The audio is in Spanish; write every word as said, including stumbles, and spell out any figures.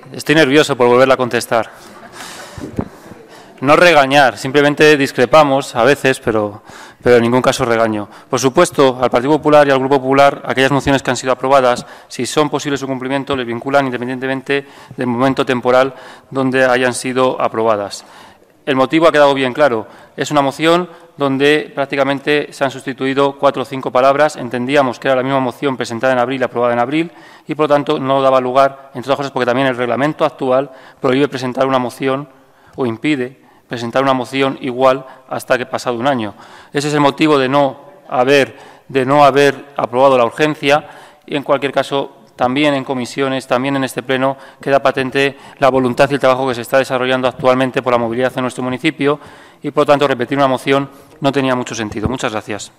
Estoy nervioso por volverla a contestar. No regañar, simplemente discrepamos a veces, pero, pero en ningún caso regaño. Por supuesto, al Partido Popular y al Grupo Popular, aquellas mociones que han sido aprobadas, si son posibles su cumplimiento, les vinculan independientemente del momento temporal donde hayan sido aprobadas. El motivo ha quedado bien claro. Es una moción donde prácticamente se han sustituido cuatro o cinco palabras. Entendíamos que era la misma moción presentada en abril y aprobada en abril y, por lo tanto, no daba lugar, entre otras cosas, porque también el reglamento actual prohíbe presentar una moción o impide presentar una moción igual hasta que pasado un año. Ese es el motivo de no haber, de no haber aprobado la urgencia y, en cualquier caso, también en comisiones, también en este pleno, queda patente la voluntad y el trabajo que se está desarrollando actualmente por la movilidad en nuestro municipio y, por lo tanto, repetir una moción no tenía mucho sentido. Muchas gracias.